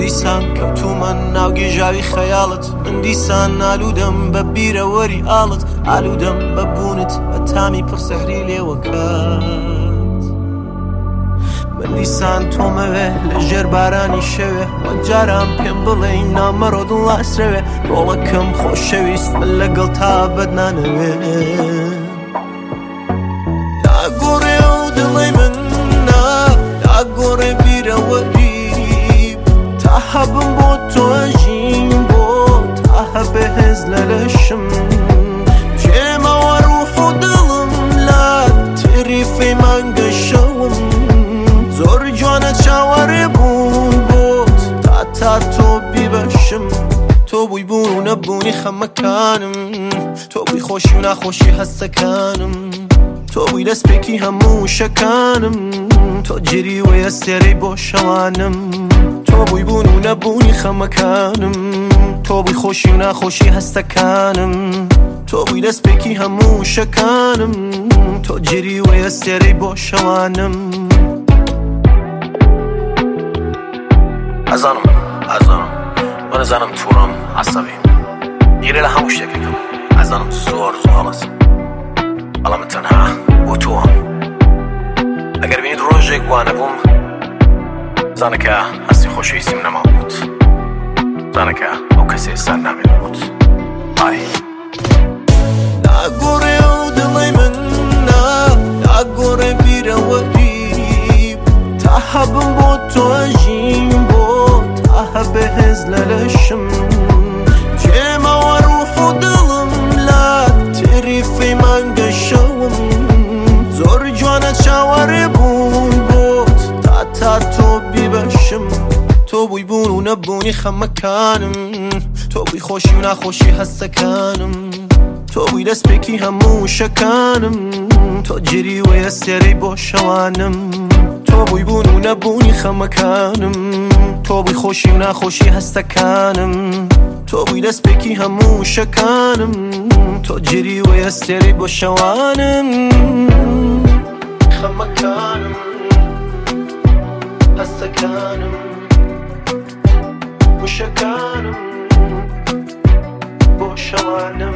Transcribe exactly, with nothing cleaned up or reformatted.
دیسان کەوتومە ناو گێژاوی خەیاڵت من دیسان ئالوودەم بە بیرەوەری ئاڵت ئالوودەم بە بوونت بە تامی پڕسەحری لێوەکات من دیسان تۆمەوێ لە ژێر بارانی شەوێ وەک جاران پێم بڵێ نامەڕۆ دڵاسرەوێ ڕۆڵەکەم خۆشەویست من لەگەڵ تا بەدنانەوێ ناگۆڕێ و دڵی من نا ناگۆڕێ بیرەوەری تا هەبم بۆ تۆژین بۆ تا هەبێ هێز لە لەشم جێمەوە ڕوح و دڵم لە تێریفەی مانگە شەوم زۆر جوانە چاوەڕێ بوون بۆت تا تا تۆ بیبەشم تۆ بووی بوون و نەبوونی خەمەکانم تۆ بووی خۆشی و ناخۆشی هەستەکانم تۆ بووی دەستپێکی هەموو شەکانم تۆ جێری وەیە سێرەی بۆ شەوانم تۆ بووی بوون و نەبوونی خەمەکانم تۆ بووی خۆشی و ناخۆشی هەستەکانم تۆ بووی دەستپێکی هەموو شەکانم تۆ جێری وەیە سێرەی بۆ شەوانم ئەزانم ئەزانم من ئەزانم تووڕەم عەسەبیم گیرە لە هەموو شتێکێکم ئەزانم زۆر زۆر هەڵەسم بەڵام من تەنها بۆ تۆم ئەگەر بینیت ڕۆژێک وانە بووم زانە کە هەستی خۆشەویستیم نەماوت زانە کە ئەو کەسێ سەر نامێت بوت ئای ناگۆڕێ و دڵی من نا ناگۆڕێ بیرەوەری تا هەبم بۆ تۆژین بۆ تا هەبێ هێز لە لەشم جێمەوە ڕوح و دڵم لە تێریفەی مانگە شەوم زۆر جوانە چاوەڕێ بوون بۆت تا تا تۆ بیبەشم تۆ بووی بوون و نەبوونی خەمەکانم تۆ بووی خۆشی و ناخۆشی هەستەکانم تۆ بووی دەستپێکی هەموو شەکانم تۆ جێری وەیە سێرەی بۆ شەوانم تۆ بووی بوون و نەبوونی خەمەکانم تۆ بووی خۆشی و ناخۆشی هەستەکانم تۆ بووی دەستپێکی هەموو شەکانم تۆ جێری وەیە سێرەی بۆ شەوانم خەمەکانم هەستەکانم وشەکانم بۆ شەوانم